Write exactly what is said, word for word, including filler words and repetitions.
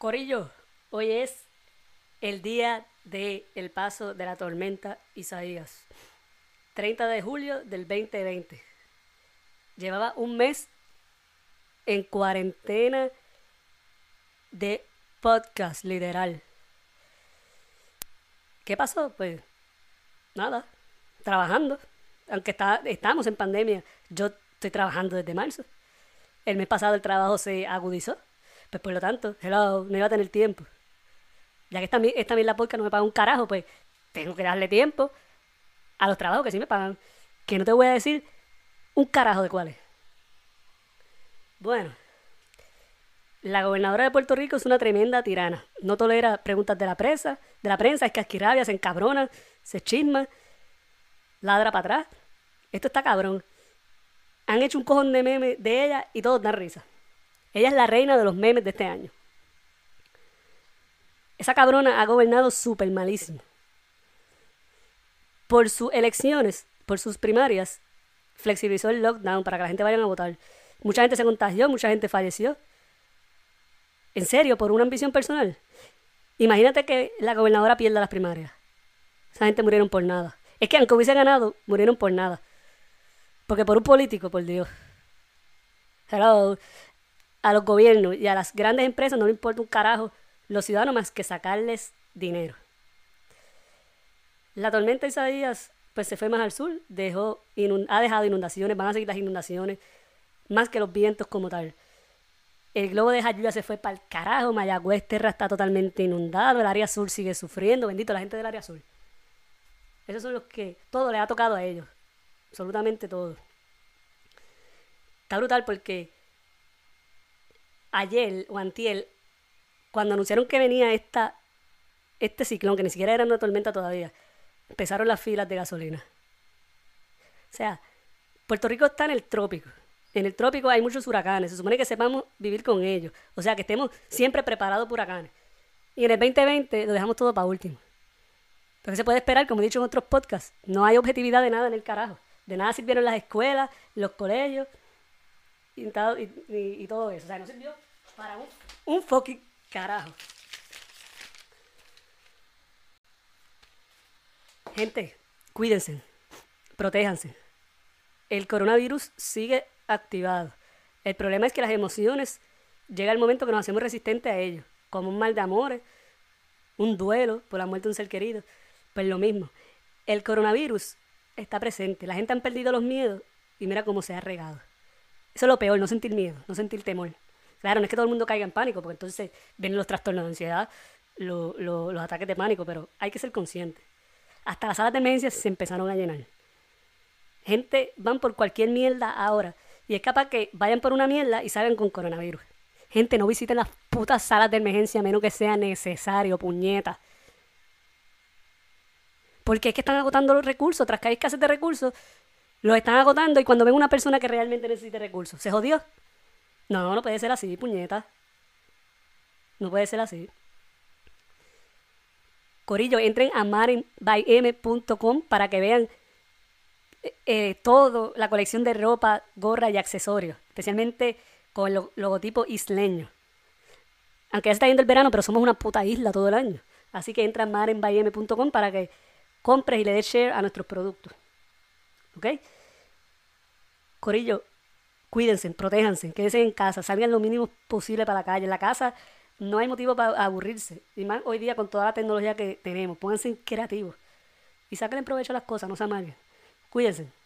Corillo, hoy es el día del paso de la tormenta Isaías. treinta de julio del veinte veinte. Llevaba un mes en cuarentena de podcast, literal. ¿Qué pasó? Pues nada, trabajando. Aunque está, estamos en pandemia, yo estoy trabajando desde marzo. El mes pasado el trabajo se agudizó. Pues por lo tanto, hello, no iba a tener tiempo. Ya que esta, mi- esta misma podcast no me paga un carajo, pues tengo que darle tiempo a los trabajos que sí me pagan. Que no te voy a decir un carajo de cuáles. Bueno, la gobernadora de Puerto Rico es una tremenda tirana. No tolera preguntas de la prensa, de la prensa, es casquirrabia, se encabrona, se chisma, ladra para atrás. Esto está cabrón. Han hecho un cojón de memes de ella y todos dan risa. Ella es la reina de los memes de este año. Esa cabrona ha gobernado súper malísimo. Por sus elecciones, por sus primarias, flexibilizó el lockdown para que la gente vaya a votar. Mucha gente se contagió, mucha gente falleció. En serio, por una ambición personal. Imagínate que la gobernadora pierda las primarias. Esa gente murieron por nada. Es que aunque hubiese ganado, murieron por nada. Porque por un político, por Dios. Hello. A los gobiernos y a las grandes empresas no le importa un carajo los ciudadanos más que sacarles dinero. La tormenta Isaías pues se fue más al sur, dejó inund- ha dejado inundaciones, van a seguir las inundaciones, más que los vientos como tal. El globo de Jayuya se fue para el carajo, Mayagüez Terra está totalmente inundado, el área sur sigue sufriendo, bendito la gente del área sur. Esos son los que todo les ha tocado a ellos, absolutamente todo. Está brutal porque ayer o antier, cuando anunciaron que venía esta, este ciclón, que ni siquiera era una tormenta todavía, empezaron las filas de gasolina. O sea, Puerto Rico está en el trópico. En el trópico hay muchos huracanes. Se supone que sepamos vivir con ellos. O sea, que estemos siempre preparados para huracanes. Y en el veinte veinte lo dejamos todo para último. Pero ¿qué se puede esperar? Como he dicho en otros podcasts, no hay objetividad de nada en el carajo. De nada sirvieron las escuelas, los colegios y, todo- y- y- y todo eso. O sea, no sirvió para un, un fucking carajo. Gente, cuídense, protéjanse. El coronavirus sigue activado. El problema es que las emociones llega el momento que nos hacemos resistentes a ellos, como un mal de amores, un duelo por la muerte de un ser querido. Pues lo mismo. El coronavirus está presente. La gente ha perdido los miedos y mira cómo se ha regado. Eso es lo peor, no sentir miedo, no sentir temor. Claro, no es que todo el mundo caiga en pánico, porque entonces vienen los trastornos de ansiedad, lo- lo- los ataques de pánico, pero hay que ser consciente. Hasta las salas de emergencia se empezaron a llenar. Gente van por cualquier mierda ahora. Y es capaz que vayan por una mierda y salgan con coronavirus. Gente, no visiten las putas salas de emergencia a menos que sea necesario, puñeta. Porque es que están agotando los recursos. Tras que hay escasez de recursos, los están agotando y cuando ven una persona que realmente necesite recursos, ¿se jodió? No, no puede ser así, puñeta. No puede ser así. Corillo, entren a maren by m punto com para que vean eh, todo, la colección de ropa, gorra y accesorios, especialmente con el lo- logotipo isleño. Aunque ya se está yendo el verano, pero somos una puta isla todo el año. Así que entra a maren by m punto com para que compres y le des share a nuestros productos. ¿Ok? Corillo, cuídense, protéjanse, quédense en casa, salgan lo mínimo posible para la calle. En la casa no hay motivo para aburrirse. Y más hoy día con toda la tecnología que tenemos. Pónganse creativos y saquen provecho a las cosas, no se amarguen. Cuídense.